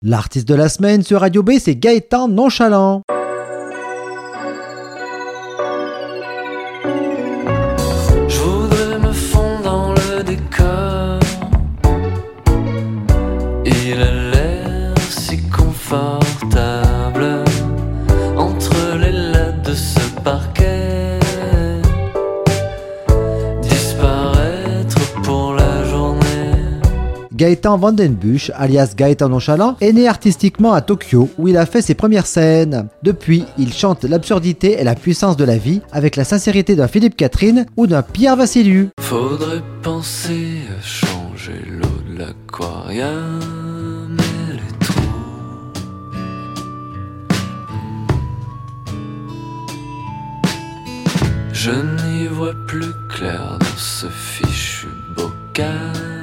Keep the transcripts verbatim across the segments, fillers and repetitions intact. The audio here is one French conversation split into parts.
L'artiste de la semaine sur Radio B, c'est Gaëtan Nonchalant. Je voudrais me fondre dans le décor. Il a l'air si confortable entre les lattes de ce parquet. Disparaître pour la journée. Gaëtan Vandenbusch, alias Gaëtan Nonchalant, est né artistiquement à Tokyo, où il a fait ses premières scènes. Depuis, il chante l'absurdité et la puissance de la vie, avec la sincérité d'un Philippe Catherine ou d'un Pierre Vassiliou. Faudrait penser à changer l'eau de l'aquarium et les trous. Je n'y vois plus clair dans ce fichu bocal.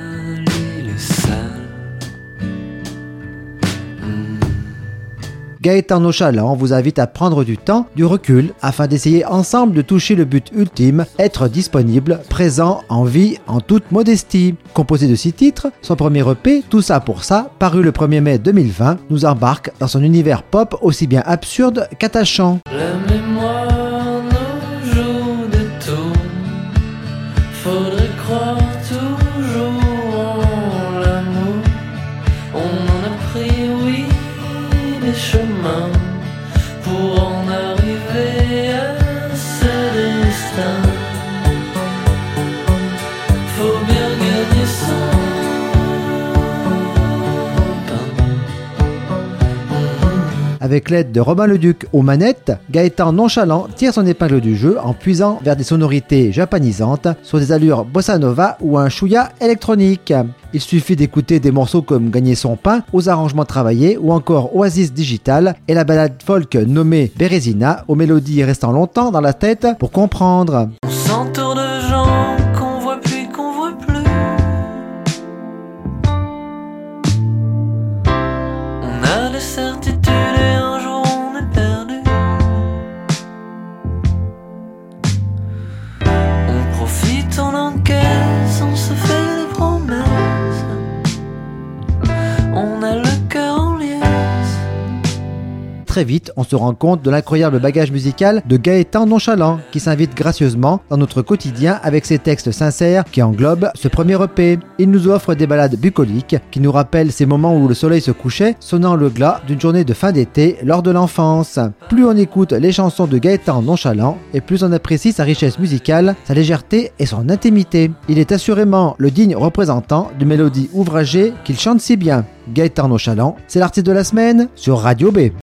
Gaëtan Nonchalant vous invite à prendre du temps, du recul, afin d'essayer ensemble de toucher le but ultime, être disponible, présent, en vie, en toute modestie. Composé de six titres, son premier E P, Tout ça pour ça, paru le premier mai deux mille vingt, nous embarque dans son univers pop aussi bien absurde qu'attachant. La mémoire nous joue des tours, faudrait croire toujours en l'amour. On en a pris, oui, des chemins pour en arriver à ce destin. Faut bien gagner son pain. Avec l'aide de Robin Leduc aux manettes, Gaëtan Nonchalant tire son épingle du jeu en puisant vers des sonorités japanisantes sur des allures bossa nova ou un chouïa électronique. Il suffit d'écouter des morceaux comme Gagner son pain, aux arrangements travaillés ou encore Oasis Digital et la balade folk nommée Bérésina, aux mélodies restant longtemps dans la tête pour comprendre. On s'entoure de gens qu'on voit puis qu'on voit plus. On a des certitudes et un jour on est perdu. On profite, on encaisse, on se fait des promesses. On a le cœur en liesse. Très vite, on se rend compte de l'incroyable bagage musical de Gaëtan Nonchalant, qui s'invite gracieusement dans notre quotidien avec ses textes sincères qui englobent ce premier E P. Il nous offre des ballades bucoliques qui nous rappellent ces moments où le soleil se couchait, sonnant le glas d'une journée de fin d'été lors de l'enfance. Plus on écoute les chansons de Gaëtan Nonchalant, et plus on apprécie sa richesse musicale, sa légèreté et son intimité. Il est assurément le digne représentant d'une mélodie ouvragée qu'il chante si bien. Gaëtan Nonchalant, c'est l'artiste de la semaine sur Radio B.